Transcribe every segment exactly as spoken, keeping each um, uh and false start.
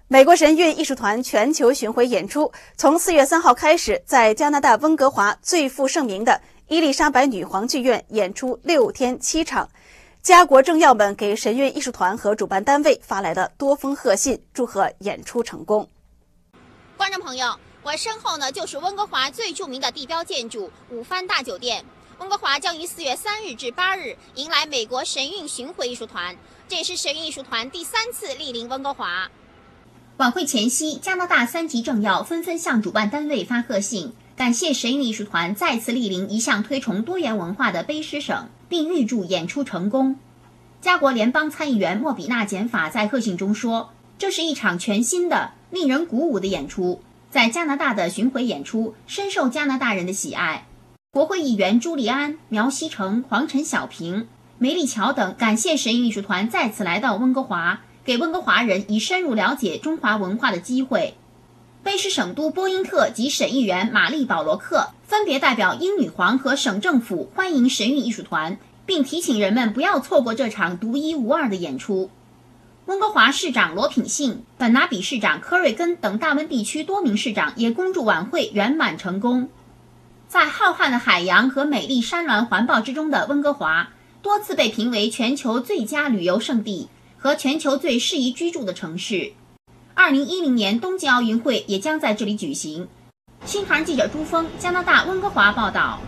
美国神韵艺术团全球巡回演出从四月三号开始，在加拿大温哥华最负盛名的伊丽莎白女皇剧院演出六天七场。家国政要们给神韵艺术团和主办单位发来了多封贺信，祝贺演出成功。 观众朋友，我身后呢就是温哥华最著名的地标建筑五番大酒店。温哥华将于四月三日至八日迎来美国神韵巡回艺术团，这也是神韵艺术团第三次莅临温哥华。晚会前夕，加拿大三级政要纷纷向主办单位发贺信，感谢神韵艺术团再次莅临一向推崇多元文化的卑诗省，并预祝演出成功。加国联邦参议员莫比纳简法在贺信中说，这是一场全新的、令人鼓舞的演出，在加拿大的巡回演出深受加拿大人的喜爱。国会议员朱利安、苗锡成、黄陈小平、梅丽乔等感谢神韵艺术团再次来到温哥华，给温哥华人以深入了解中华文化的机会。卑诗省都波因特及省议员玛丽保罗克分别代表英女皇和省政府欢迎神韵艺术团，并提醒人们不要错过这场独一无二的演出。温哥华市长罗品信、本拿比市长科瑞根等大温地区多名市长也恭祝晚会圆满成功。在浩瀚的海洋和美丽山峦环抱之中的温哥华，多次被评为全球最佳旅游胜地和全球最适宜居住的城市。二零一零年冬季奥运会也将在这里举行。新唐人记者朱峰，加拿大温哥华报道。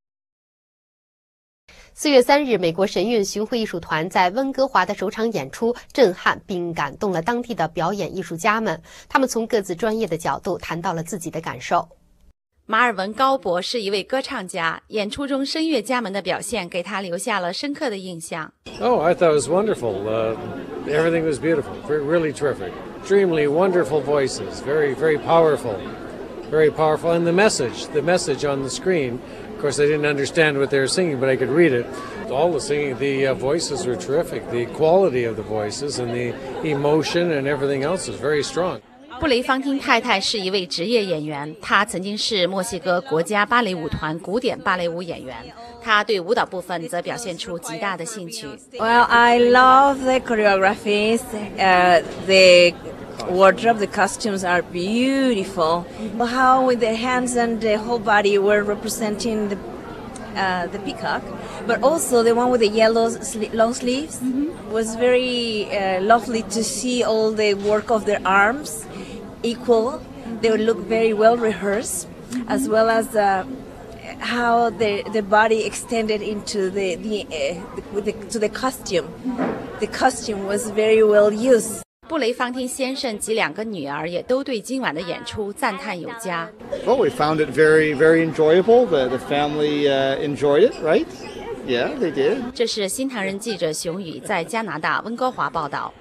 四月三日，美国神韵巡回艺术团在温哥华的首场演出震撼并感动了当地的表演艺术家们，他们从各自专业的角度谈到了自己的感受。 马尔文·高博是一位歌唱家，演出中声乐家们的表现给他留下了深刻的印象。 Oh, I thought it was wonderful. Uh, everything was beautiful, really terrific. Extremely wonderful voices, very, very powerful, very powerful. And the message, the message on the screen, of course, I didn't understand what they were singing, but I could read it. All the singing, the uh, voices were terrific. The quality of the voices and the emotion and everything else was very strong. 布雷芳汀太太是一位职业演员，她曾经是墨西哥国家芭蕾舞团古典芭蕾舞演员。她对舞蹈部分则表现出极大的兴趣。 Well, I love the choreographies. Uh, the wardrobe, the costumes are beautiful. How with the hands and the whole body were representing the uh, the peacock, but also the one with the yellow sli- long sleeves mm-hmm. was very uh, lovely to see all the work of their arms. Equal, they would look very well rehearsed, mm-hmm. as well as uh, how the the body extended into the the, uh, the, the to the costume. Mm-hmm. The costume was very well used. 布雷芳汀先生及两个女儿也都对今晚的演出赞叹有加。 Well, we found it very, very enjoyable. The the family uh, enjoyed it, right? Yeah, they did. 这是新唐人记者熊宇在加拿大温哥华报道。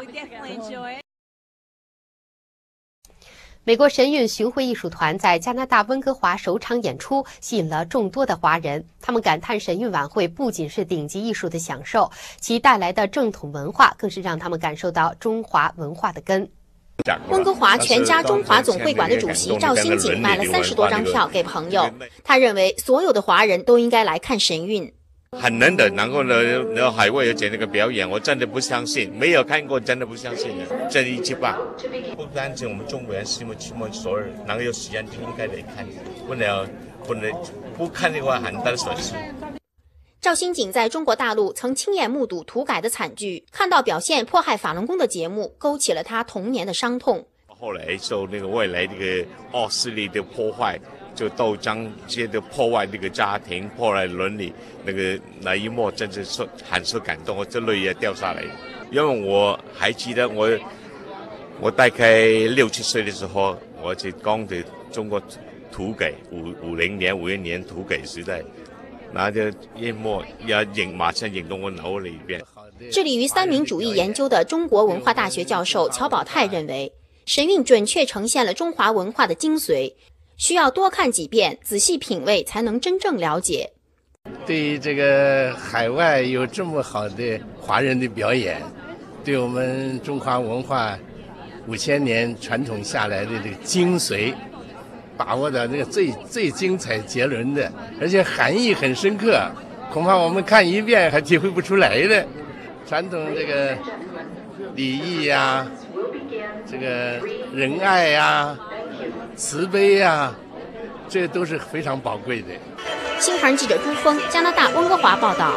美国神韵巡回艺术团在加拿大温哥华首场演出吸引了众多的华人，他们感叹神韵晚会不仅是顶级艺术的享受，其带来的正统文化更是让他们感受到中华文化的根。 温哥华全家中华总会馆的主席赵新景买了三十多张票给朋友，他认为所有的华人都应该来看神韵。 很难的，然后呢，然后海外有讲那个表演，我真的不相信，没有看过，真的不相信的，真一级棒。不单止我们中国人，是我们所有人，能够有时间就应该来看，不能不能不看的话，很大的损失。 赵新景在中国大陆曾亲眼目睹土改的惨剧，看到表现迫害法轮功的节目，勾起了他童年的伤痛。 后来受那个未来这个奥势力的破坏。就斗争接着破坏这个家庭，破坏伦理，那个那一幕真是受很受感动，我这泪也掉下来。因为我还记得我我大概六七岁的时候，我就刚的中国土改五五零年五一年土改时代，那就一幕也引马上引动我脑里边。 致力于三民主义研究的中国文化大学教授乔宝泰认为，神韵准确呈现了中华文化的精髓。需要多看几遍，仔细品味，才能真正了解。 对于这个海外有这么好的华人的表演，对我们中华文化五千年传统下来的这个精髓，把握的那个最最精彩绝伦的，而且含义很深刻，恐怕我们看一遍还体会不出来的。传统这个礼仪呀、 这个仁爱呀、慈悲呀，这都是非常宝贵的。 新唐人记者朱峰，加拿大温哥华报道。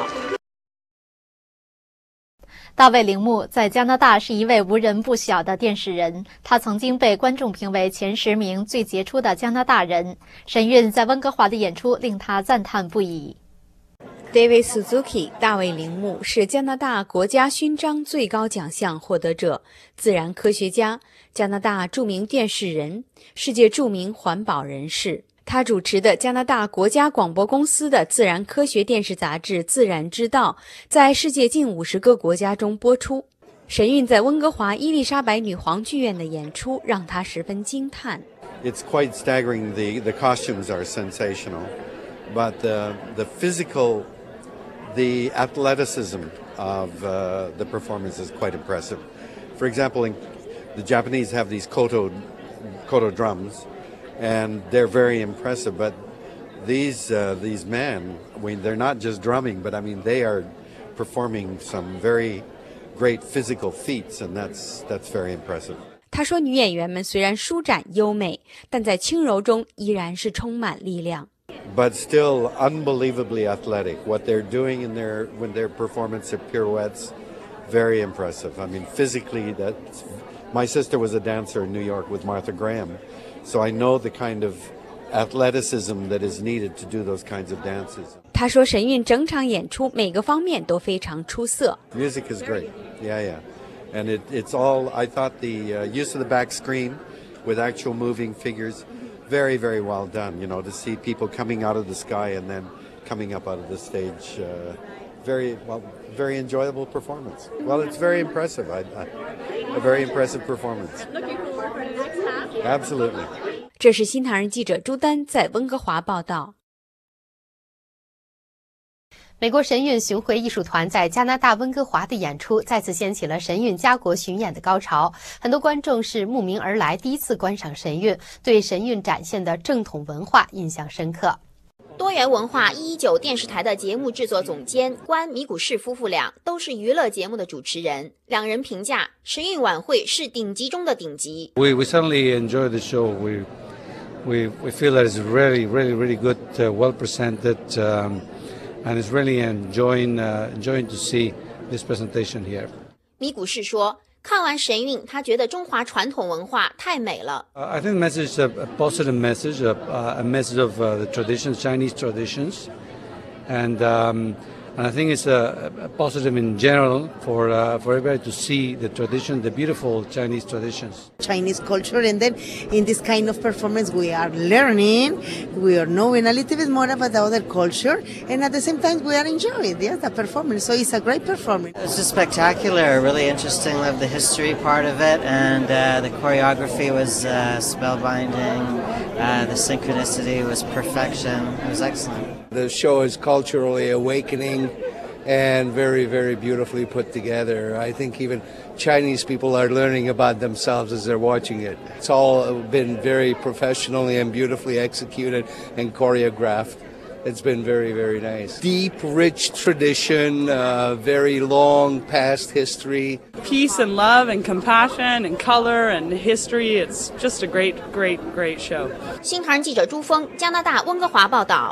大卫铃木在加拿大是一位无人不晓的电视人，他曾经被观众评为前十名最杰出的加拿大人。神韵在温哥华的演出令他赞叹不已。 David Suzuki 大卫铃木是加拿大国家勋章最高奖项获得者，自然科学家，加拿大著名电视人，世界著名环保人士。他主持的加拿大国家广播公司的自然科学电视杂志《自然之道》在世界近五十个国家中播出。神韵在温哥华伊丽莎白女皇剧院的演出让他十分惊叹。 It's quite staggering. The the costumes are sensational, but the the physical, the athleticism of uh, the performance is quite impressive. For example, in, the Japanese have these koto koto drums. And they're very impressive, but these uh, these men, I mean, they're not just drumming, but I mean, they are performing some very great physical feats, and that's that's very impressive. 他说，女演员们虽然舒展优美，但在轻柔中依然是充满力量。 But still unbelievably athletic. What they're doing in their when their performance of pirouettes, very impressive. I mean, physically, that's. My sister was a dancer in New York with Martha Graham. So I know the kind of athleticism that is needed to do those kinds of dances. 他说神韵整场演出每个方面都非常出色。 Music is great. Yeah, yeah. And it, it's all, I thought the uh, use of the back screen with actual moving figures, very, very well done. You know, to see people coming out of the sky and then coming up out of the stage. Uh, very, well, very enjoyable performance. Well, it's very impressive. I, I, a very impressive performance. Looking forward for the next half. Absolutely. 这是新唐人记者朱丹在温哥华报道。 美国神韵巡回艺术团在加拿大温哥华的演出再次掀起了神韵家国巡演的高潮，很多观众是慕名而来，第一次观赏神韵，对神韵展现的正统文化印象深刻。 多元文化一一九电视台的节目制作总监关米古士夫妇俩都是娱乐节目的主持人，两人评价神韵晚会是顶级中的顶级。 We we certainly enjoy the show. We we we feel that it's really really really good, uh, well presented, um, and it's really enjoying uh, enjoying to see this presentation here. 米古士说。 看完神韵，他觉得中华传统文化太美了。 Uh, I think the message is a, a positive message, a, a message of uh, the traditions, Chinese traditions, and um, and I think it's a, a positive in general for uh, for everybody to see the tradition, the beautiful Chinese traditions. Chinese culture, and then in this kind of performance, we are learning, we are knowing a little bit more about the other culture, and at the same time, we are enjoying yes, the performance. So it's a great performance. It's just spectacular, really interesting. Loved the history part of it, and uh, the choreography was uh, spellbinding. Uh, the synchronicity was perfection. It was excellent. The show is culturally awakening and very, very beautifully put together. I think even Chinese people are learning about themselves as they're watching it. It's all been very professionally and beautifully executed and choreographed. It's been very, very nice. Deep, rich tradition, uh, very long past history. Peace and love and compassion and color and history. It's just a great, great, great show. 新唐人记者朱峰，加拿大温哥华报道。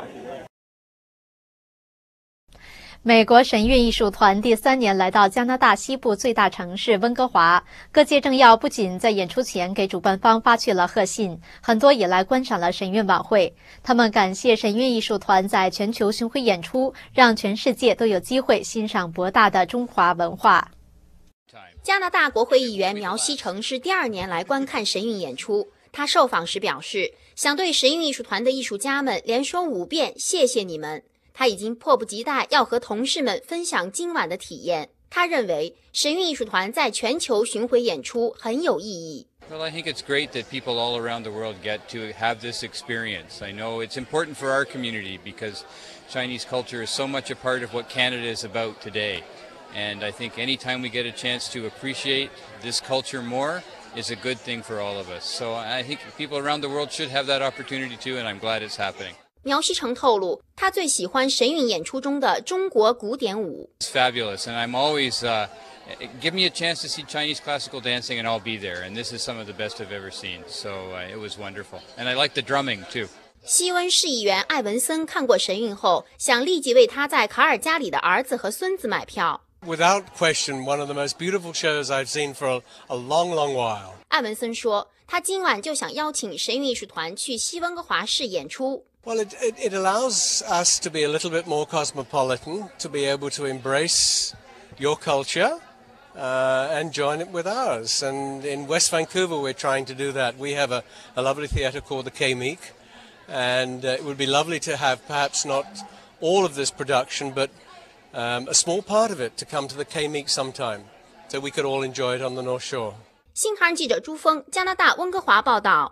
美国神韵艺术团第三年来到加拿大西部最大城市温哥华，各界政要不仅在演出前给主办方发去了贺信，很多也来观赏了神韵晚会。他们感谢神韵艺术团在全球巡回演出，让全世界都有机会欣赏博大的中华文化。 加拿大国会议员苗锡成是第二年来观看神韵演出。他受访时表示，想对神韵艺术团的艺术家们连说五遍谢谢你们。 他已经迫不及待要和同事们分享今晚的体验。他认为神韵艺术团在全球巡回演出很有意义。 Well, I think it's great that people all around the world get to have this experience. I know it's important for our community because Chinese culture is so much a part of what Canada is about today. And I think anytime we get a chance to appreciate this culture more is a good thing for all of us. So I think people around the world should have that opportunity too, and I'm glad it's happening. 苗锡成透露，他最喜欢神韵演出中的中国古典舞。 It's fabulous, and I'm always uh, give me a chance to see Chinese classical dancing and I'll be there. And this is some of the best I've ever seen. So uh, it was wonderful. And I like the drumming too. 西温市议员艾文森看过神韵后，想立即为他在卡尔加里的儿子和孙子买票。 Without question, one of the most beautiful shows I've seen for a, a long, long while. 艾文森说，他今晚就想邀请神韵艺术团去西温哥华市演出。 Well, it, it, it allows us to be a little bit more cosmopolitan, to be able to embrace your culture uh, and join it with ours. And in West Vancouver, we're trying to do that. We have a, a lovely theatre called the K-Meek, and uh, it would be lovely to have perhaps not all of this production, but um, a small part of it to come to the K-Meek sometime, so we could all enjoy it on the North Shore. 新唐人记者朱峰，加拿大温哥华报道。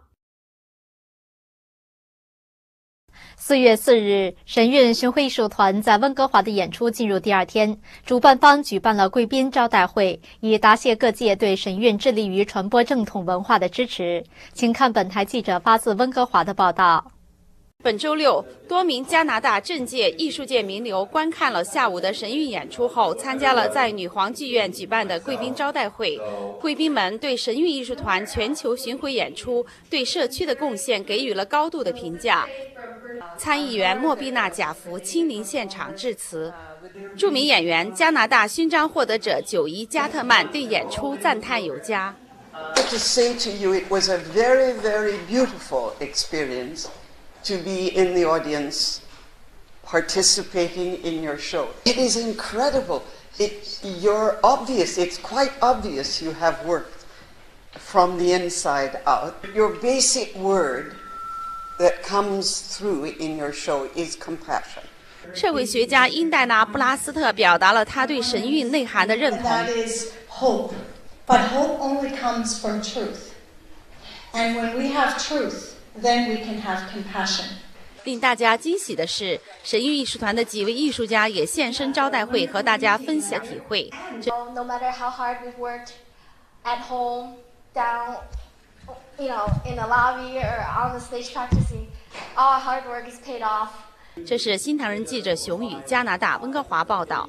四月四日，神韵巡回艺术团在温哥华的演出进入第二天，主办方举办了贵宾招待会，以答谢各界对神韵致力于传播正统文化的支持。请看本台记者发自温哥华的报道。 本周六，多名加拿大政界、艺术界名流观看了下午的神韵演出后，参加了在女皇剧院举办的贵宾招待会。贵宾们对神韵艺术团全球巡回演出对社区的贡献给予了高度的评价。参议员莫碧娜·贾福亲临现场致辞。著名演员、加拿大勋章获得者九姨·加特曼对演出赞叹有加。 To say to you, it was a very, very beautiful experience to be in the audience, participating in your show. It is incredible. It, you're obvious, it's quite obvious you have worked from the inside out. Your basic word that comes through in your show is compassion. 社会学家殷黛娜·布拉斯特表达了他对神韵内涵的认同。 That is hope, but hope only comes from truth. And when we have truth, then we can have compassion. 令大家惊喜的是，神韵艺术团的几位艺术家也现身招待会，和大家分享体会。 No matter how hard we've worked at home, down, you know, in the lobby or on the stage practicing, all our hard work is paid off. 这是新唐人记者熊宇，加拿大温哥华报道。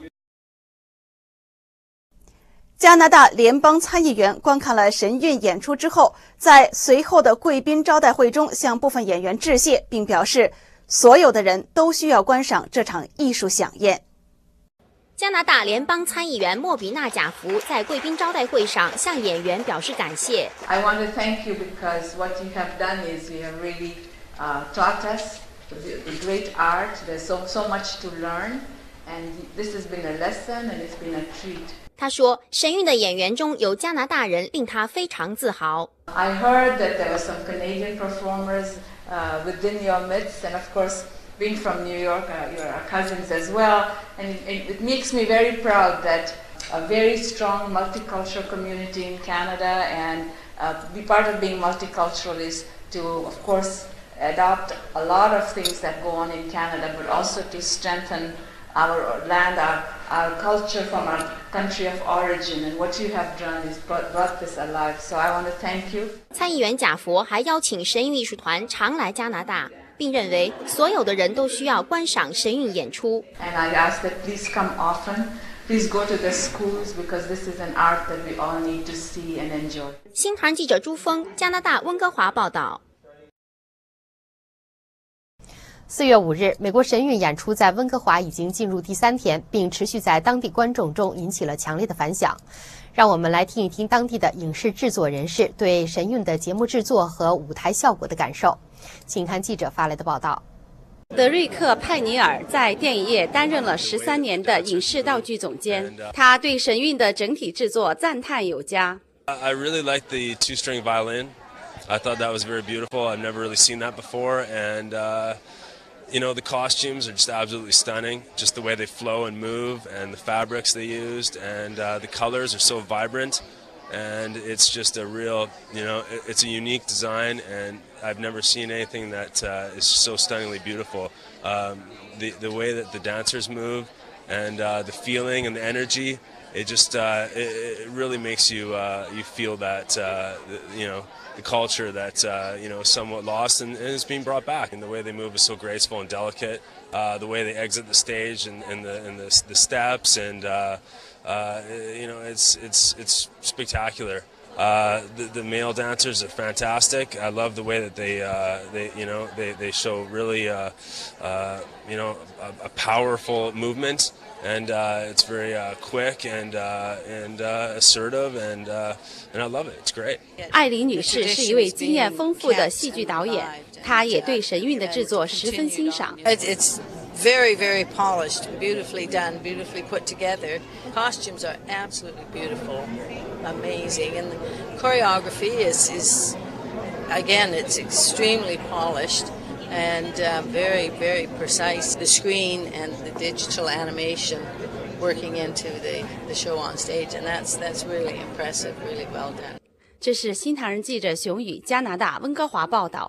加拿大联邦参议员观看了神韵演出之后，在随后的贵宾招待会中向部分演员致谢，并表示所有的人都需要观赏这场艺术飨宴。 加拿大联邦参议员莫比纳·贾福在贵宾招待会上向演员表示感谢。 I want to thank you because what you have done is you have really uh, taught us the, the great art. There's so so much to learn, and this has been a lesson and it's been a treat. 他说，神韵的演员中有加拿大人，令他非常自豪。 I heard that there were some Canadian performers uh, within your midst, and of course, being from New York, uh, you're our cousins as well, and it, it makes me very proud that a very strong multicultural community in Canada, and uh, be part of being multicultural is to, of course, adopt a lot of things that go on in Canada, but also to strengthen our land, our, our culture from our country of origin, and what you have done is brought, brought this alive. So I want to thank you. 参议员贾佛还邀请神韵艺术团常来加拿大，并认为所有的人都需要观赏神韵演出。 And I ask that please come often. Please go to the schools because this is an art that we all need to see and enjoy. 新唐记者朱峰，加拿大温哥华报道。 四月五日，美国神韵演出在温哥华已经进入第三天，并持续在当地观众中引起了强烈的反响。让我们来听一听当地的影视制作人士对神韵的节目制作和舞台效果的感受。请看记者发来的报道。 德瑞克·派尼尔在电影业担任了十三年的影视道具总监，他对神韵的整体制作赞叹有加。 I really liked the two-string violin. I thought that was very beautiful. I've never really seen that before, and uh, you know the costumes are just absolutely stunning. Just the way they flow and move, and the fabrics they used, and uh, the colors are so vibrant. And it's just a real, you know, it's a unique design, and I've never seen anything that uh, is so stunningly beautiful. Um, the the way that the dancers move, and uh, the feeling and the energy, it just uh, it, it really makes you uh, you feel that uh, you know the culture that uh, you know is somewhat lost and, and is being brought back. And the way they move is so graceful and delicate. Uh, the way they exit the stage and, and the and the, the steps and. Uh, uh, you know, it's it's it's spectacular. Uh, the, the male dancers are fantastic. I love the way that they, uh, they you know, they, they show really, uh, uh, you know, a, a powerful movement, and uh, it's very uh, quick and uh, and uh, assertive, and uh, and I love it. It's great. 艾琳女士是一位经验丰富的戏剧导演，她也对神韵的制作十分欣赏。 It's very, very polished, beautifully done, beautifully put together. Costumes are absolutely beautiful, amazing, and the choreography is, is again, it's extremely polished and uh, very, very precise. The screen and the digital animation working into the, the show on stage, and that's that's really impressive, really well done. 这是新唐人记者熊宇加拿大温哥华报道。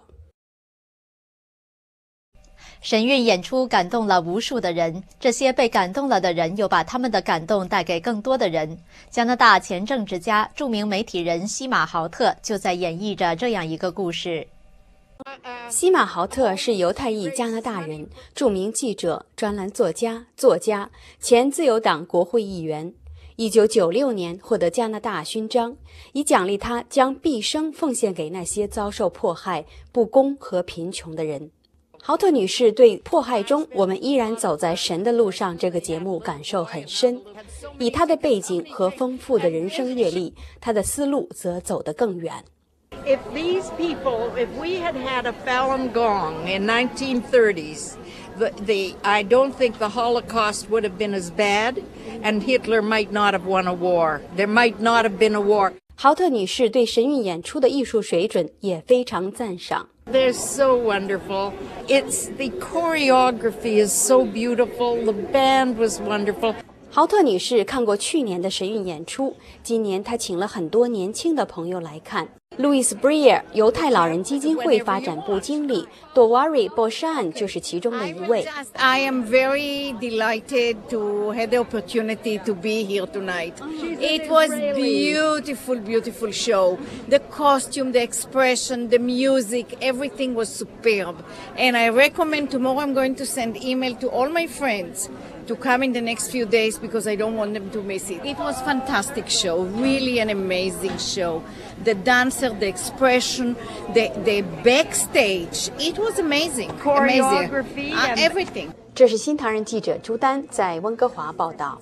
神韵演出感动了无数的人，这些被感动了的人又把他们的感动带给更多的人。加拿大前政治家、著名媒体人西马豪特就在演绎着这样一个故事。 西马豪特是犹太裔加拿大人，著名记者、专栏作家、作家，前自由党国会议员。一九九六年获得加拿大勋章，以奖励他将毕生奉献给那些遭受迫害、不公和贫穷的人。豪特女士对迫害中我们依然走在神的路上这个节目感受很深，以她的背景和丰富的人生阅历，她的思路则走得更远。 If these people, if we had had a Falun Gong in nineteen thirties, the, the, I don't think the Holocaust would have been as bad, and Hitler might not have won a war. There might not have been a war. 豪特女士对神韵演出的艺术水准也非常赞赏。 They're so wonderful. It's the choreography is so beautiful. The band was wonderful. 豪特女士看过去年的神韵演出，今年她请了很多年轻的朋友来看。Louis Breer 犹太老人基金会发展部经理 Dowari Boshan 就是其中的一位。 I am very delighted to have the opportunity to be here tonight. It was beautiful, beautiful show. The costume, the expression, the music, everything was superb. And I recommend tomorrow I'm going to send email to all my friends to come in the next few days because I don't want them to miss it. It was fantastic show, really an amazing show. The dancer, the expression, the, the backstage, it was amazing. Choreography, uh, everything. 这是新唐人记者朱丹在温哥华报道。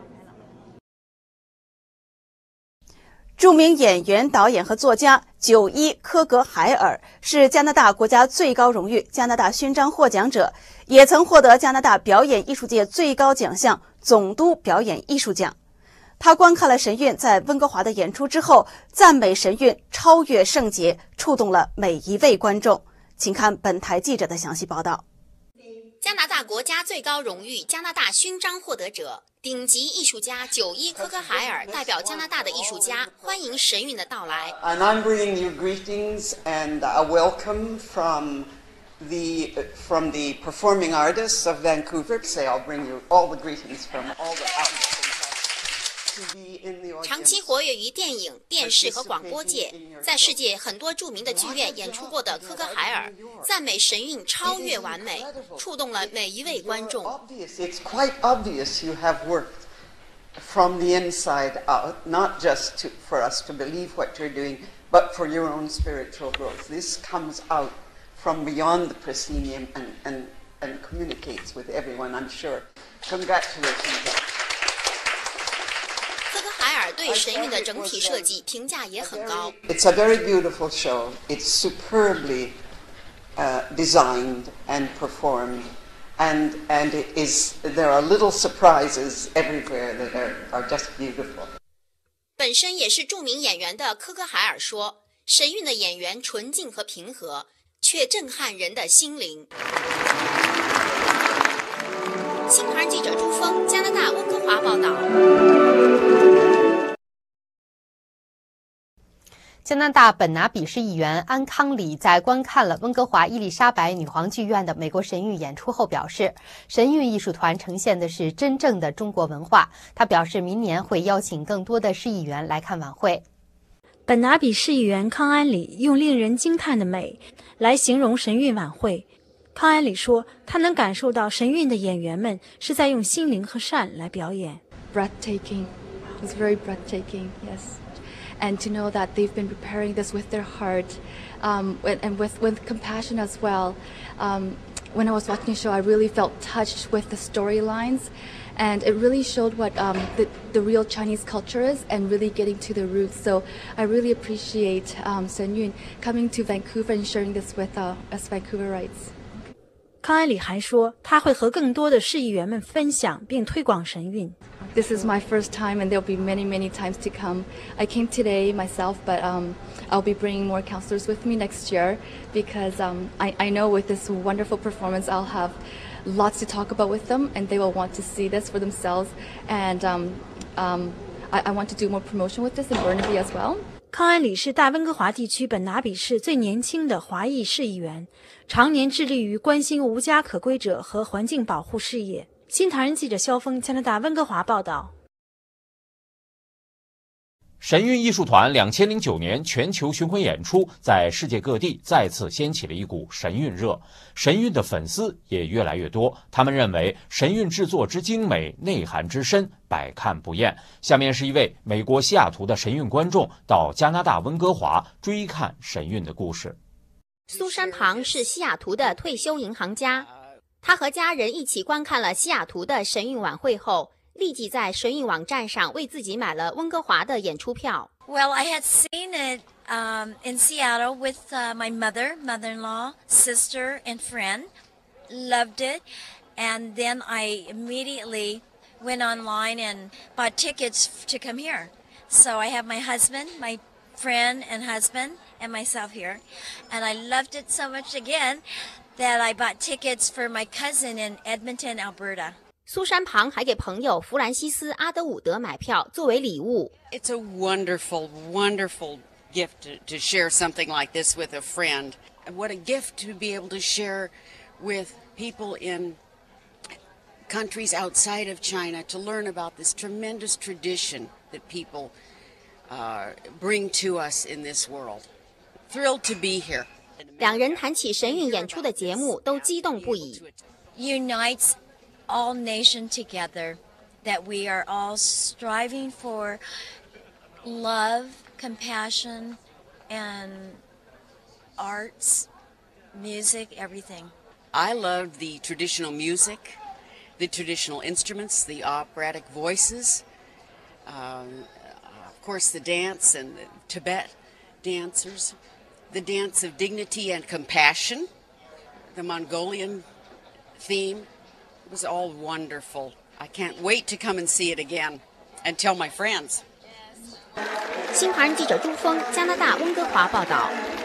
著名演员、导演和作家九一·科格海尔是加拿大国家最高荣誉加拿大勋章获奖者，也曾获得加拿大表演艺术界最高奖项总督表演艺术奖。他观看了神韵在温哥华的演出之后，赞美神韵超越圣洁，触动了每一位观众。请看本台记者的详细报道。 加拿大国家最高荣誉加拿大勋章获得者、顶级艺术家九一·科格海尔代表加拿大的艺术家欢迎神韵的到来。 And I'm bringing you greetings and a welcome from the from the performing artists of Vancouver. Say I'll bring you all the greetings from all the artists. 长期活跃于电影、电视和广播界，在世界很多著名的剧院演出过的科格海尔，赞美神韵超越完美，触动了每一位观众。 It's quite obvious you have worked from the inside out, not just to, for us to believe what you're doing, but for your own spiritual growth. This comes out from beyond the proscenium and, and, and communicates with everyone, I'm sure. Congratulations. 海尔对神韵的整体设计评价也很高。 It's a very beautiful show. It's superbly uh, designed and performed, and and it is there are little surprises everywhere that are are just beautiful. 本身也是著名演员的科格海尔说，神韵的演员纯净和平和，却震撼人的心灵。新唐人记者朱峰，加拿大温哥华报道。 加拿大本拿比市议员安康里在观看了温哥华伊丽莎白女皇剧院的美国神韵演出后表示，神韵艺术团呈现的是真正的中国文化。他表示，明年会邀请更多的市议员来看晚会。 本拿比市议员康安里用令人惊叹的美来形容神韵晚会。康安里说，他能感受到神韵的演员们是在用心灵和善来表演。 Breathtaking, It was very breathtaking, yes. And to know that they've been preparing this with their heart, um, and with, with compassion as well. Um, when I was watching the show, I really felt touched with the storylines, and it really showed what um, the, the real Chinese culture is and really getting to the roots. So I really appreciate um, Shen Yun coming to Vancouver and sharing this with uh, us Vancouverites. 康安里还说，他会和更多的市议员们分享并推广神韵。 This is my first time, and there'll be many, many times to come. I came today myself, but um, I'll be bringing more counselors with me next year because um, I, I know with this wonderful performance, I'll have lots to talk about with them, and they will want to see this for themselves. And um, um, I, I want to do more promotion with this in Burnaby as well. 康安里是大温哥华地区本拿比市最年轻的华裔市议员，常年致力于关心无家可归者和环境保护事业。新唐人记者肖峰，加拿大温哥华报道。 神韵艺术团两千零九年全球巡回演出，在世界各地再次掀起了一股神韵热，神韵的粉丝也越来越多。他们认为神韵制作之精美，内涵之深，百看不厌。下面是一位美国西雅图的神韵观众到加拿大温哥华追看神韵的故事。 苏珊庞是西雅图的退休银行家，他和家人一起观看了西雅图的神韵晚会后，立即在神韵网站上为自己买了温哥华的演出票。 Well, I had seen it um, in Seattle with uh, my mother, mother-in-law, sister, and friend. Loved it. And then I immediately went online and bought tickets to come here. So I have my husband, my friend and husband, and myself here. And I loved it so much again that I bought tickets for my cousin in Edmonton, Alberta. 苏珊庞还给朋友弗兰西斯·阿德伍德买票作为礼物。 It's a wonderful, wonderful gift to, to share something like this with a friend. What a gift to be able to share with people in countries outside of China to learn about this tremendous tradition that people uh, bring to us in this world. Thrilled to be here. 两人谈起神韵演出的节目，都激动不已。 Unites all nation together, that we are all striving for love, compassion, and arts, music, everything. I loved the traditional music, the traditional instruments, the operatic voices, um, of course the dance and the Tibet dancers, the dance of dignity and compassion, the Mongolian theme. It was all wonderful. I can't wait to come and see it again and tell my friends. 新唐人记者朱峰，加拿大温哥华报道。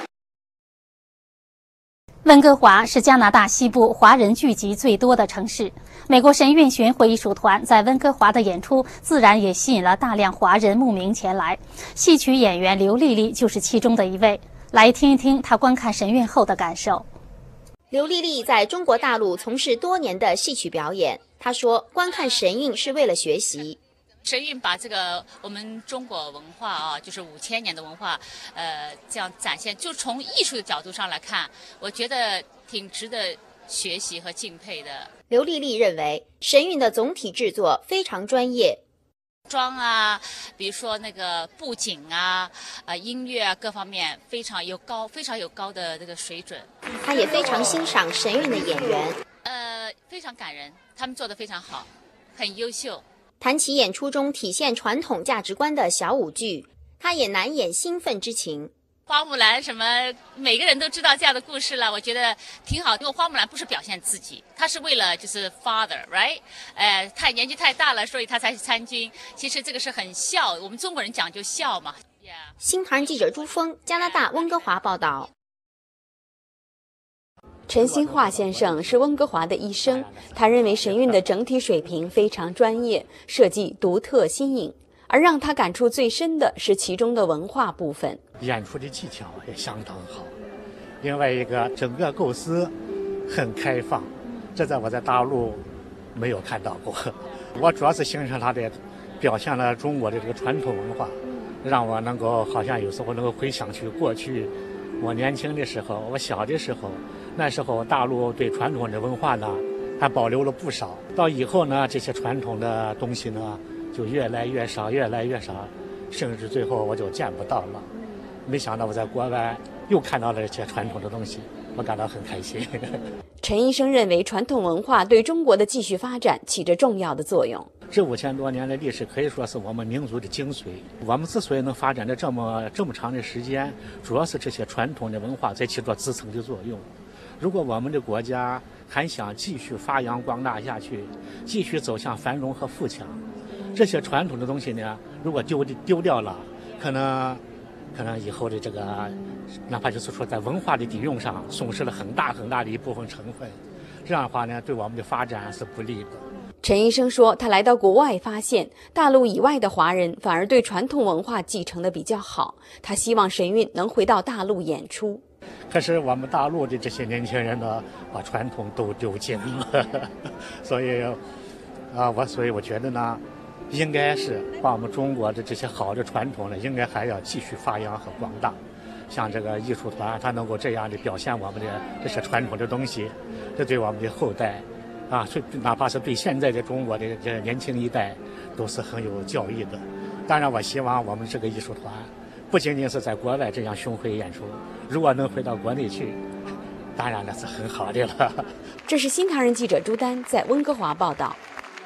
温哥华是加拿大西部华人聚集最多的城市。美国神韵巡回艺术团在温哥华的演出，自然也吸引了大量华人慕名前来。戏曲演员刘丽丽就是其中的一位。来听一听她观看神韵后的感受。 刘丽丽在中国大陆从事多年的戏曲表演，她说观看神韵是为了学习。 神韵把这个我们中国文化啊，就是五千年的文化，呃，这样展现，就从艺术的角度上来看，我觉得挺值得学习和敬佩的。 刘丽丽认为神韵的总体制作非常专业。 妆啊，比如说那个布景啊，呃，音乐啊，各方面非常有高，非常有高的这个水准。 他也非常欣赏神韵的演员， 呃，非常感人，他们做得非常好，很优秀。 谈起演出中体现传统价值观的小舞剧，他也难掩兴奋之情。 花木兰什么，每个人都知道这样的故事了，我觉得挺好。因为花木兰不是表现自己，她是为了就是 father，right？ 呃，太年纪太大了，所以她才去参军。其实这个是很孝，我们中国人讲究孝嘛。 新唐人记者朱峰，加拿大温哥华报道。 陈新化先生是温哥华的医生，他认为神韵的整体水平非常专业，设计独特新颖。而让他感触最深的是其中的文化部分， 演出的技巧也相当好。另外一个，整个构思很开放，这在我在大陆没有看到过。我主要是欣赏他的表现了中国的这个传统文化，让我能够好像有时候能够回想起过去我年轻的时候，我小的时候，那时候大陆对传统的文化呢还保留了不少。到以后呢，这些传统的东西呢就越来越少，越来越少，甚至最后我就见不到了。没想到我在国外又看到了这些传统的东西，我感到很开心。 陈医生认为，传统文化对中国的继续发展起着重要的作用。 这五千多年的历史可以说是我们民族的精髓。我们之所以能发展的这么这么长的时间，主要是这些传统的文化在起着支撑的作用。如果我们的国家还想继续发扬光大下去，继续走向繁荣和富强，这些传统的东西呢，如果丢丢掉了，可能可能以后的这个，哪怕就是说在文化的底蕴上损失了很大很大的一部分成分，这样的话呢，对我们的发展是不利的。 陈医生说，他来到国外发现，大陆以外的华人反而对传统文化继承的比较好。他希望神韵能回到大陆演出。 可是我们大陆的这些年轻人呢，把传统都丢尽了，所以啊，我所以我觉得呢，应该是把我们中国的这些好的传统呢，应该还要继续发扬和广大。像这个艺术团，它能够这样的表现我们的这些传统的东西，这对我们的后代啊，哪怕是对现在的中国的这年轻一代，都是很有教益的。当然，我希望我们这个艺术团不仅仅是在国外这样巡回演出，如果能回到国内去，当然那是很好的了。 这是新唐人记者朱丹在温哥华报道。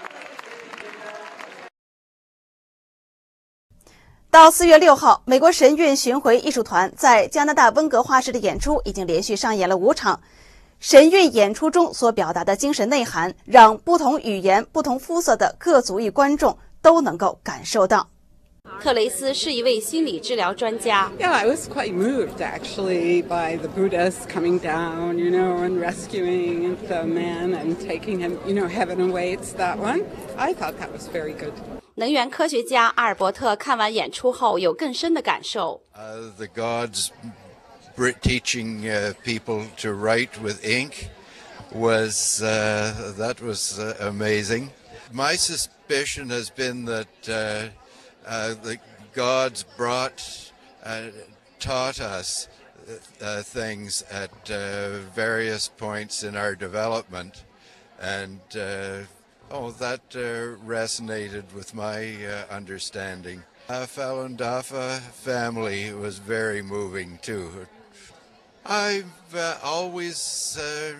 到四月六号，美国神韵巡回艺术团在加拿大温哥华市的演出已经连续上演了五场。神韵演出中所表达的精神内涵，让不同语言、不同肤色的各族裔观众都能够感受到。 特雷斯是一位心理治疗专家。 Yeah, I was quite moved actually by the Buddhas coming down, you know, and rescuing the man and taking him, you know, heaven awaits, that one. I thought that was very good. 能源科学家阿尔伯特看完演出后有更深的感受。 Uh, the gods teaching uh, people to write with ink was uh, that was uh, amazing. My suspicion has been that uh, uh, the gods brought uh, taught us uh, things at uh, various points in our development, and uh, oh, that uh, resonated with my uh, understanding. Uh, Falun Dafa family was very moving too. I've uh, always uh,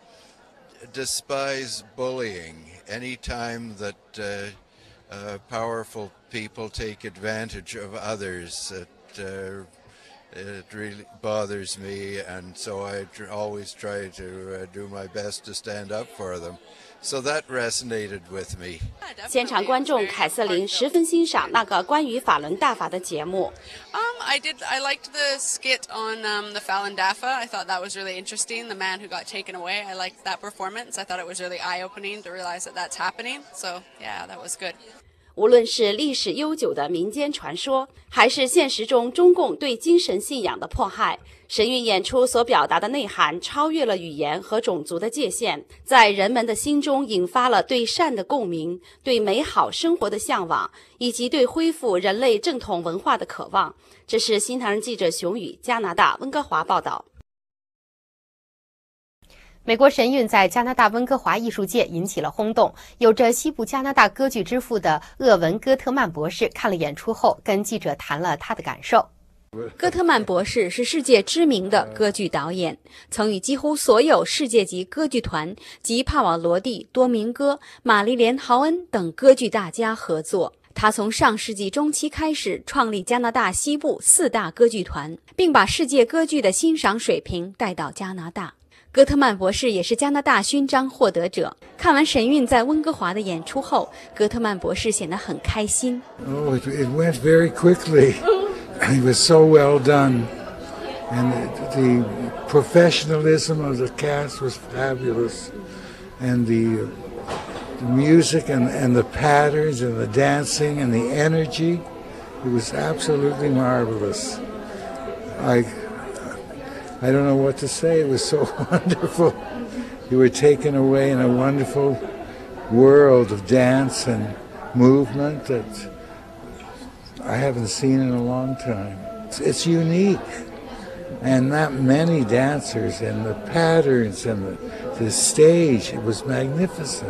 despised bullying. Any time that uh, uh, powerful people take advantage of others, it, uh, it really bothers me, and so I tr- always try to uh, do my best to stand up for them. So that resonated with me. 现场观众凯瑟琳十分欣赏那个关于法轮大法的节目。 Um, I did. I liked the skit on um, the Falun Dafa. I thought that was really interesting. The man who got taken away. I liked that performance. I thought it was really eye-opening to realize that that's happening. So yeah, that was good. 无论是历史悠久的民间传说，还是现实中中共对精神信仰的迫害，神韵演出所表达的内涵超越了语言和种族的界限，在人们的心中引发了对善的共鸣，对美好生活的向往，以及对恢复人类正统文化的渴望。这是新唐人记者熊宇加拿大温哥华报道。 美国神韵在加拿大温哥华艺术界引起了轰动。有着西部加拿大歌剧之父的厄文·戈特曼博士看了演出后，跟记者谈了他的感受。 戈特曼博士是世界知名的歌剧导演，曾与几乎所有世界级歌剧团及帕瓦罗蒂、多明戈、玛丽莲·豪恩等歌剧大家合作。他从上世纪中期开始创立加拿大西部四大歌剧团，并把世界歌剧的欣赏水平带到加拿大。戈特曼博士也是加拿大勋章获得者。看完神韵在温哥华的演出后，戈特曼博士显得很开心。 Oh, it, it went very quickly. It was so well done, and the, the professionalism of the cast was fabulous, and the, the music and, and the patterns and the dancing and the energy, it was absolutely marvelous. I I don't know what to say. It was so wonderful. You were taken away in a wonderful world of dance and movement that I haven't seen in a long time. It's, it's unique, and not many dancers, and the patterns and the, the stage, it was magnificent.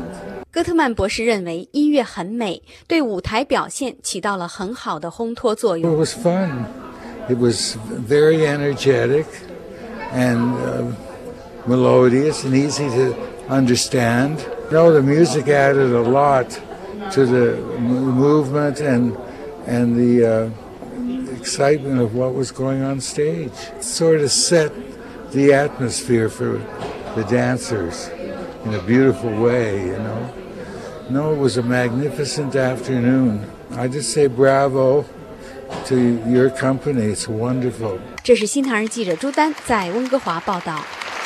戈特曼博士认为音乐很美，对舞台表现起到了很好的烘托作用。 It was fun. It was very energetic and uh, melodious and easy to understand. No, the music added a lot to the movement and and the uh, excitement of what was going on stage. It sort of set the atmosphere for the dancers in a beautiful way, you know. No, it was a magnificent afternoon. I just say bravo to your company. It's wonderful. 这是新唐人记者朱丹在温哥华报道。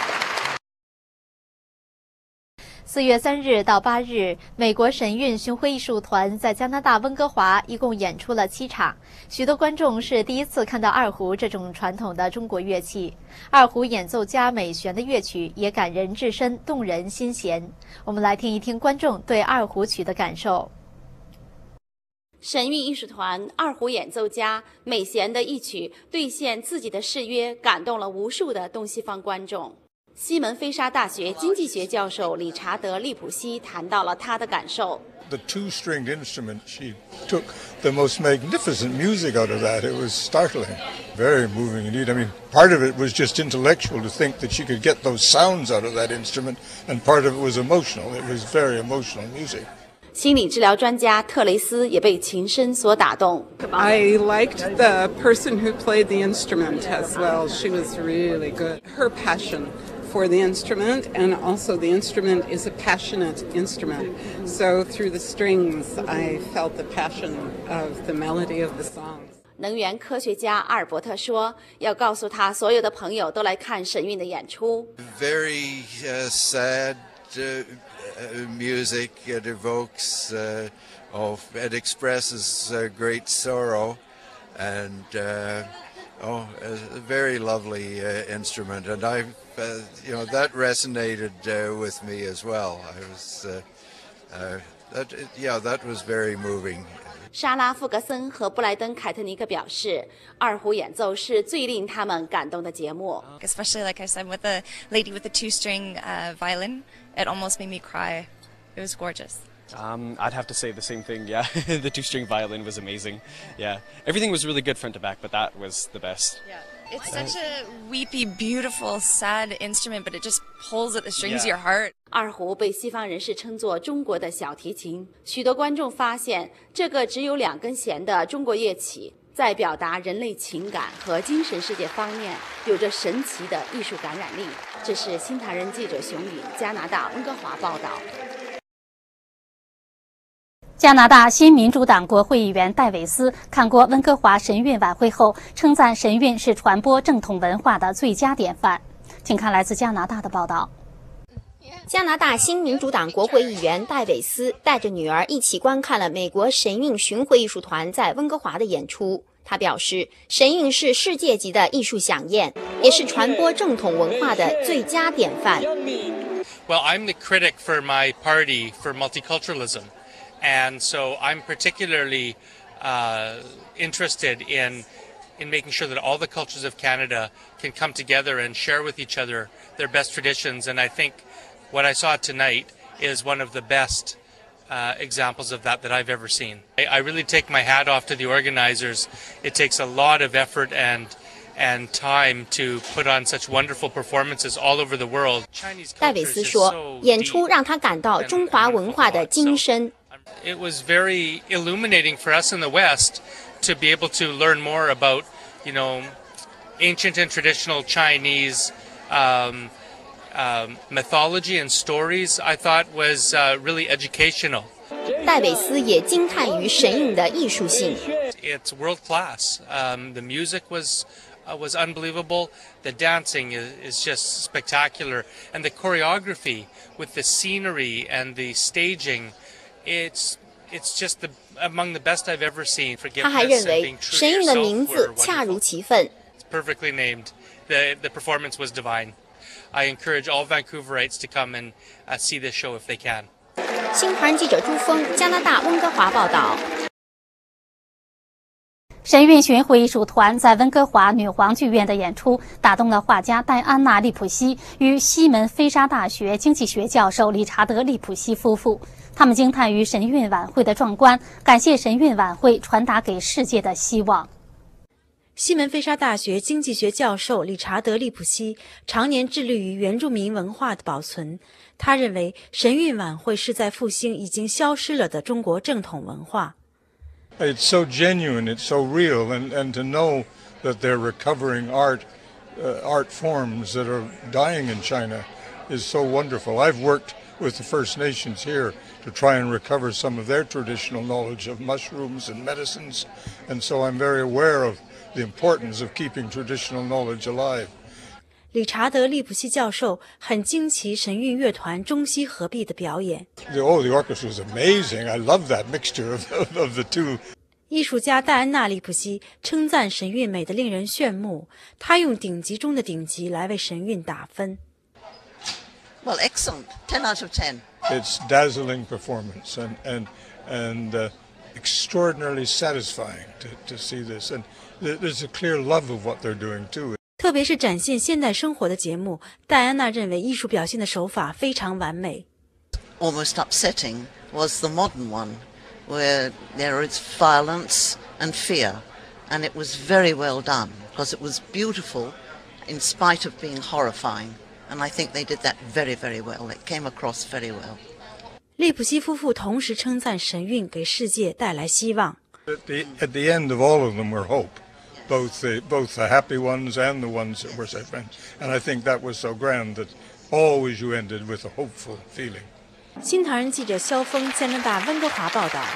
四月三日到八日，美国神韵巡回艺术团在加拿大温哥华一共演出了七场。许多观众是第一次看到二胡这种传统的中国乐器。二胡演奏家美弦的乐曲也感人至深，动人心弦。我们来听一听观众对二胡曲的感受。 神韵艺术团二胡演奏家美弦的一曲兑现自己的誓约，感动了无数的东西方观众。西门菲沙大学经济学教授理查德·利普西谈到了他的感受。 The two-stringed instrument, she took the most magnificent music out of that. It was startling, very moving indeed. I mean, part of it was just intellectual to think that she could get those sounds out of that instrument, and part of it was emotional. It was very emotional music. 心理治疗专家特雷斯也被琴声所打动。 I liked the person who played the instrument as well. She was really good. Her passion for the instrument, and also the instrument is a passionate instrument. So through the strings, I felt the passion of the melody of the songs. 能源科学家阿尔伯特说：“要告诉他所有的朋友都来看神韵的演出。” Very uh, sad uh, uh, music. It evokes, uh, oh, it expresses uh, great sorrow, and uh, oh, a very lovely uh, instrument. And I, uh, you know, that resonated uh, with me as well. I was, uh, uh, that, yeah, that was very moving. 莎拉·弗格森和布莱登·凯特尼克表示，二胡演奏是最令他们感动的节目。 Especially, like I said, with the lady with the two-string uh, violin, it almost made me cry. It was gorgeous. Um, I'd have to say the same thing, yeah. The two-string violin was amazing. Yeah. Everything was really good front to back, but that was the best. Yeah. It's such a weepy, beautiful, sad instrument, but it just pulls at the strings of your heart. 二胡被西方人士称作中国的小提琴。许多观众发现，这个只有两根弦的中国乐器，在表达人类情感和精神世界方面，有着神奇的艺术感染力。这是新唐人记者熊宇，加拿大温哥华报道。 加拿大新民主党国会议员戴维斯看过温哥华神韵晚会后，称赞神韵是传播正统文化的最佳典范。请看来自加拿大的报道。 加拿大新民主党国会议员戴维斯带着女儿一起观看了美国神韵巡回艺术团在温哥华的演出。他表示，神韵是世界级的艺术飨宴，也是传播正统文化的最佳典范。 Well, I'm the critic for my party for multiculturalism. And so I'm particularly uh, interested in in making sure that all the cultures of Canada can come together and share with each other their best traditions. And I think what I saw tonight is one of the best uh, examples of that that I've ever seen. I, I really take my hat off to the organizers. It takes a lot of effort and and time to put on such wonderful performances all over the world. 戴维斯说，演出让他感到中华文化的精深。 It was very illuminating for us in the West to be able to learn more about, you know, ancient and traditional Chinese um, um, mythology and stories. I thought was uh, really educational. 戴维斯也惊叹于神韵的艺术性。 It's world class. Um, the music was uh, was unbelievable. The dancing is, is just spectacular, and the choreography with the scenery and the staging. It's it's just the among the best I've ever seen. 他还认为神韵的名字恰如其分。 It's perfectly named. The the performance was divine. I encourage all Vancouverites to come and uh, see this show if they can. 新唐人记者朱峰，加拿大温哥华报道。 神韵巡回艺术团在温哥华女皇剧院的演出，打动了画家戴安娜·利普西与西门菲沙大学经济学教授理查德·利普西夫妇。 他们惊叹于神韵晚会的壮观，感谢神韵晚会传达给世界的希望。 西门菲沙大学经济学教授理查德·利普西常年致力于原住民文化的保存。他认为，神韵晚会是在复兴已经消失了的中国正统文化。 It's so genuine, it's so real, and, and to know that they're recovering art, uh, art forms that are dying in China is so wonderful. I've worked with the First Nations here to try and recover some of their traditional knowledge of mushrooms and medicines, and so I'm very aware of the importance of keeping traditional knowledge alive. 理查德·利普西教授很惊奇神韵乐团中西合璧的表演。 The, oh, the orchestra was amazing. I love that mixture of, of, of the two. 艺术家戴安娜·利普西称赞神韵美得令人炫目，她用顶级中的顶级来为神韵打分。 Well, excellent. ten out of ten. It's dazzling performance and and and uh, extraordinarily satisfying to, to see this. And there's a clear love of what they're doing too. 特别是展现现代生活的节目，戴安娜认为艺术表现的手法非常完美。 Almost upsetting was the modern one, where there is violence and fear, and it was very well done because it was beautiful in spite of being horrifying. And I think they did that very, very well. It came across very well. 利普西夫妇同时称赞神韵给世界带来希望。 At the, at the end of all of them were hope, both the both the happy ones and the ones that were sad. And I think that was so grand that always you ended with a hopeful feeling. 新唐人记者肖峰，加拿大温哥华报道。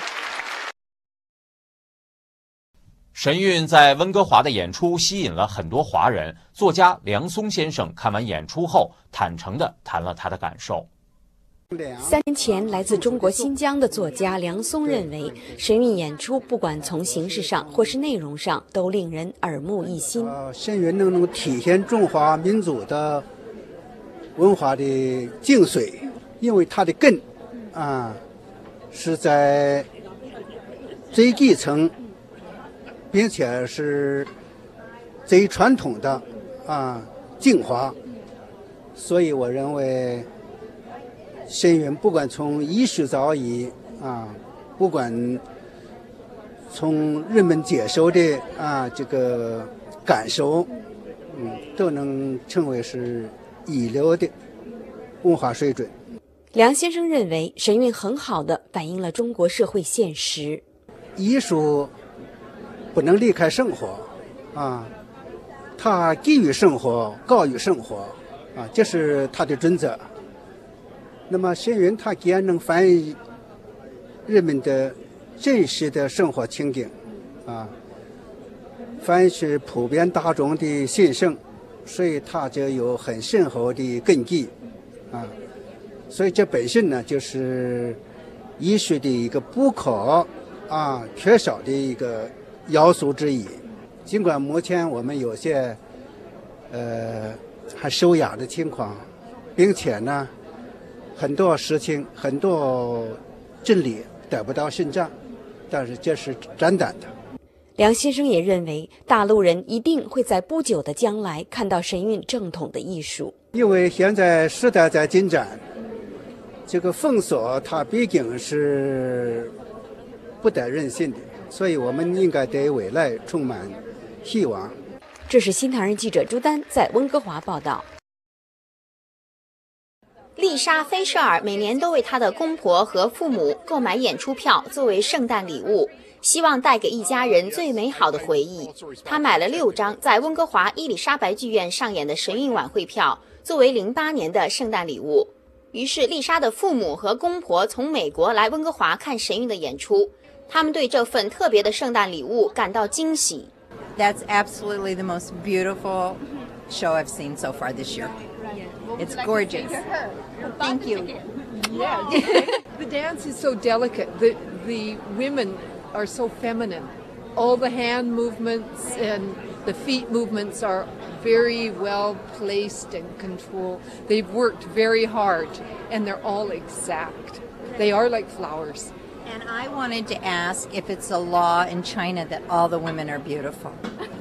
神韵在温哥华的演出吸引了很多华人。作家梁松先生看完演出后，坦诚地谈了他的感受。 三年前，来自中国新疆的作家梁松认为，神韵演出不管从形式上或是内容上，都令人耳目一新。 呃，神韵能能体现中华民族的文化的精髓，因为它的根啊是在最基层，并且是最传统的啊精华，所以我认为神韵不管从艺术造诣啊，不管从人们接受的啊这个感受，嗯，都能成为是一流的文化水准。 梁先生认为，神韵很好地反映了中国社会现实。 艺术不能离开生活啊，它基于生活，高于生活啊，这是它的准则。那么神韵它既然能反映人们的真实的生活情景啊，反映是普遍大众的心声，所以它就有很深厚的根基啊。所以这本身呢，就是艺术的一个不可啊缺少的一个要素之一。尽管目前我们有些呃还受压的情况，并且呢很多事情很多真理得不到伸张，但是这是真的。 梁先生也认为，大陆人一定会在不久的将来看到神韵正统的艺术， 因为现在时代在进展，这个封锁它毕竟是不得人心的，所以我们应该对未来充满希望。 这是新唐人记者朱丹在温哥华报道。 丽莎·菲舍尔每年都为她的公婆和父母购买演出票作为圣诞礼物，希望带给一家人最美好的回忆。她买了六张在温哥华伊丽莎白剧院上演的神韵晚会票，作为零八年的圣诞礼物。于是，丽莎的父母和公婆从美国来温哥华看神韵的演出，他们对这份特别的圣诞礼物感到惊喜。 That's absolutely the most beautiful show I've seen so far this year. It's gorgeous. Thank you. Yeah. The dance is so delicate. The the women are so feminine. All the hand movements and the feet movements are very well placed and controlled. They've worked very hard and they're all exact. They are like flowers. And I wanted to ask if it's a law in China that all the women are beautiful.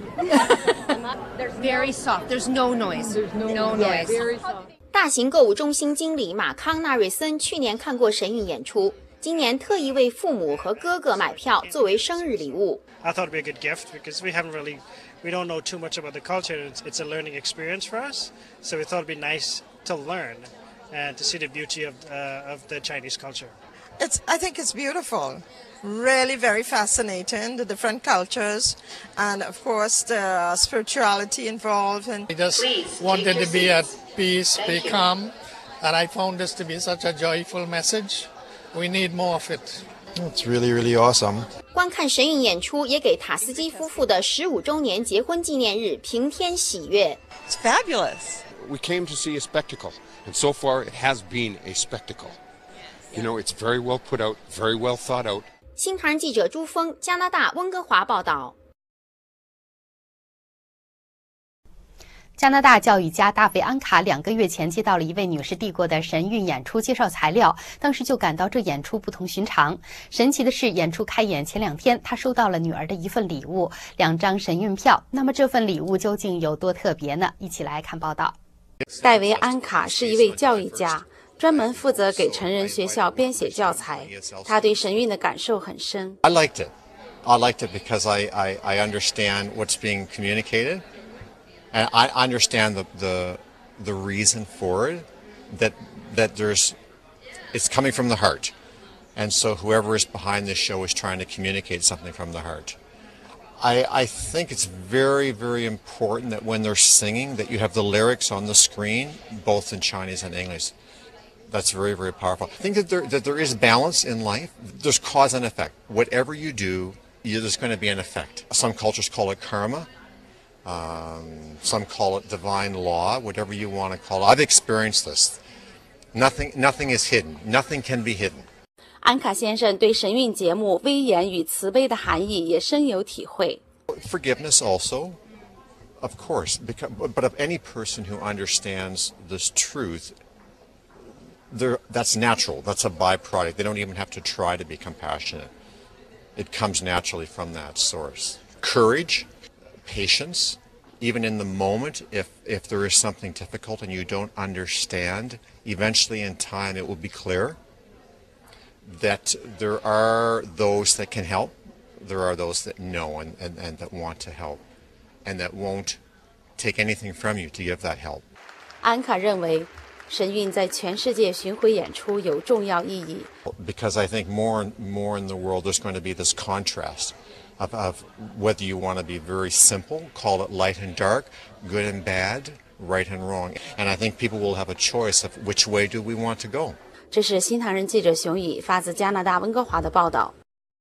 Very soft. There's no noise. There's no, no noise. Very soft. 大型购物中心经理马康纳瑞森去年看过神韵演出， 今年特意为父母和哥哥买票作为生日礼物。 I thought it'd be a good gift because we haven't really, we don't know too much about the culture. It's, it's a learning experience for us, so we thought it'd be nice to learn and to see the beauty of uh, of the Chinese culture. It's, I think it's beautiful. Really very fascinating, the different cultures, and of course the spirituality involved. And I just wanted to be at peace, be calm, and I found this to be such a joyful message. We need more of it. It's really, really awesome. 观看神韵演出也给塔斯基夫妇的十五周年结婚纪念日平添喜悦。 It's fabulous. We came to see a spectacle, and so far it has been a spectacle. You know, it's very well put out, very well thought out. 新唐人记者朱峰，加拿大温哥华报道。 加拿大教育家大卫安卡两个月前接到了一位女士递过的神韵演出介绍材料，当时就感到这演出不同寻常。神奇的是，演出开演前两天，他收到了女儿的一份礼物，两张神韵票。那么这份礼物究竟有多特别呢？一起来看报道。 戴维安卡是一位教育家，专门负责给成人学校编写教材。他对神韵的感受很深。 I liked it. I liked it because I, I, I understand what's being communicated. And I understand the, the the reason for it, that that there's it's coming from the heart, and so whoever is behind this show is trying to communicate something from the heart. I I think it's very very important that when they're singing that you have the lyrics on the screen both in Chinese and English. That's very very powerful. I think that there that there is balance in life. There's cause and effect. Whatever you do, you, there's going to be an effect. Some cultures call it karma. Um, some call it divine law, whatever you want to call it. I've experienced this. Nothing, nothing is hidden. Nothing can be hidden. 安卡先生对神韵节目威严与慈悲的含义也深有体会。 Forgiveness also, of course, because, but of any person who understands this truth, that's natural. That's a byproduct. They don't even have to try to be compassionate. It comes naturally from that source. Courage. Patience, even in the moment, if, if there is something difficult and you don't understand, eventually in time it will be clear that there are those that can help, there are those that know and, and, and that want to help, and that won't take anything from you to give that help. 安卡认为，神韵在全世界巡回演出有重要意义。 Because I think more and more in the world there's going to be this contrast. Of, of whether you want to be very simple, call it light and dark, good and bad, right and wrong. And I think people will have a choice of which way do we want to go. 这是新唐人记者熊宇发自加拿大温哥华的报道。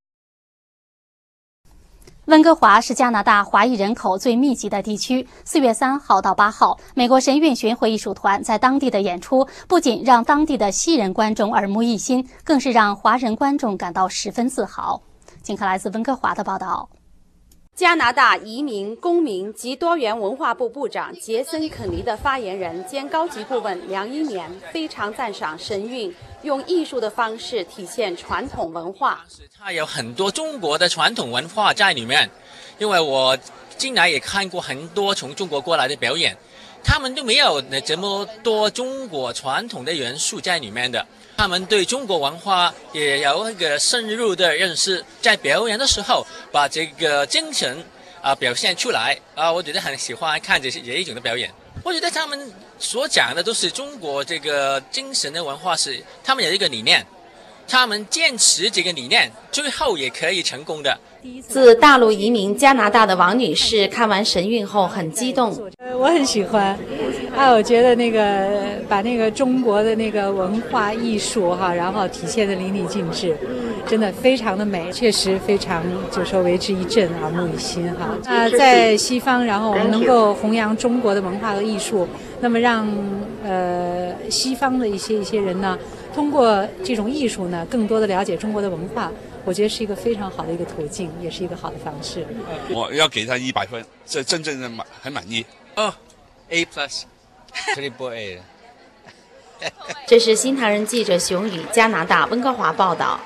温哥华是加拿大华裔人口最密集的地区。四月三号到八号，美国神韵巡回艺术团在当地的演出，不仅让当地的西人观众耳目一新，更是让华人观众感到十分自豪。请看来自温哥华的报道。 加拿大移民、公民及多元文化部部长杰森·肯尼的发言人兼高级顾问梁英年非常赞赏神韵用艺术的方式体现传统文化。 它有很多中国的传统文化在里面，因为我近来也看过很多从中国过来的表演，他们都没有这么多中国传统的元素在里面的。他们对中国文化也有一个深入的认识，在表演的时候把这个精神啊、呃、表现出来啊、呃，我觉得很喜欢看这些这一种的表演。我觉得他们所讲的都是中国这个精神的文化是，他们有一个理念，他们坚持这个理念，最后也可以成功的。 自大陆移民加拿大的王女士看完神韵后很激动， 我很喜欢，啊，我觉得那个把那个中国的那个文化艺术哈，然后体现的淋漓尽致，真的非常的美，确实非常就说为之一振，耳目一新哈。啊，在西方，然后我们能够弘扬中国的文化和艺术，那么让呃西方的一些一些人呢，通过这种艺术呢，更多的了解中国的文化。我觉得是一个非常好的一个途径，也是一个好的方式。 我要给他一百分，这真正的满很满意。 哦 ，A plus，triple A。 这是新唐人记者熊宇加拿大温哥华报道。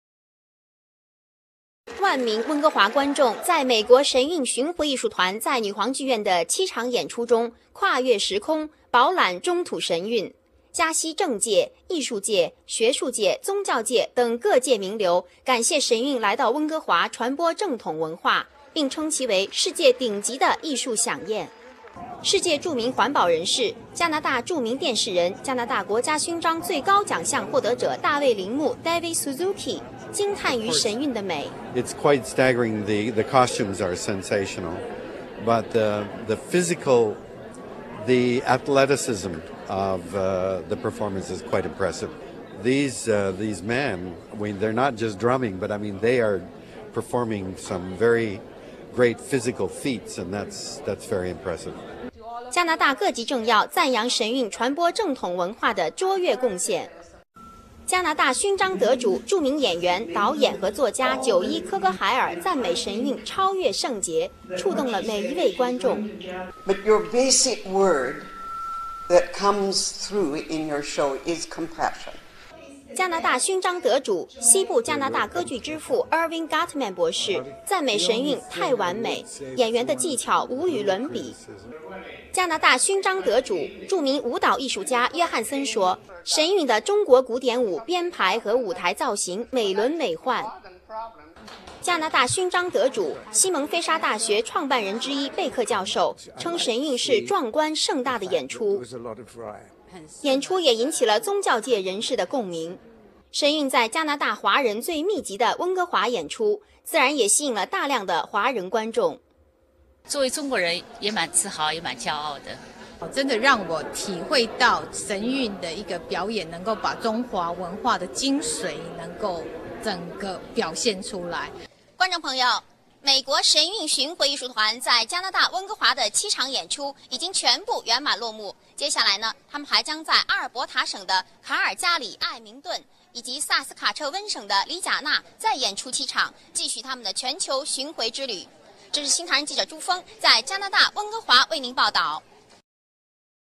万名温哥华观众在美国神韵巡回艺术团在女皇剧院的七场演出中，跨越时空，饱览中土神韵。 加西政界、艺术界、学术界、宗教界等各界名流感谢神韵来到温哥华传播正统文化，并称其为世界顶级的艺术飨宴。世界著名环保人士、加拿大著名电视人、加拿大国家勋章最高奖项获得者大卫铃木 （David Suzuki） 惊叹于神韵的美。 It's quite staggering. The the costumes are sensational, but the the physical, the athleticism of uh, the performance is quite impressive. These uh, these men, I mean, they're not just drumming, but I mean they are performing some very great physical feats, and that's that's very impressive. 加拿大各级政要赞扬神韵传播正统文化的卓越贡献。加拿大勋章得主、著名演员、导演和作家九伊·科格海尔赞美神韵超越圣洁，触动了每一位观众。 But your basic word that comes through in your show is compassion. 加拿大勋章得主、西部加拿大歌剧之父 Irving Gutman 博士赞美神韵太完美，演员的技巧无与伦比。加拿大勋章得主、著名舞蹈艺术家约翰森说：“神韵的中国古典舞编排和舞台造型美轮美奂。”加拿大勋章得主、西蒙菲沙大学创办人之一贝克教授称，神韵是壮观盛大的演出。演出也引起了宗教界人士的共鸣。神韵在加拿大华人最密集的温哥华演出，自然也吸引了大量的华人观众。 作为中国人，也蛮自豪，也蛮骄傲的。 真的让我体会到神韵的一个表演，能够把中华文化的精髓能够整个表现出来。 观众朋友，美国神韵巡回艺术团在加拿大温哥华的七场演出已经全部圆满落幕。接下来呢，他们还将在阿尔伯塔省的卡尔加里、艾明顿以及萨斯卡彻温省的里贾纳再演出七场，继续他们的全球巡回之旅。这是新唐人记者朱峰在加拿大温哥华为您报道。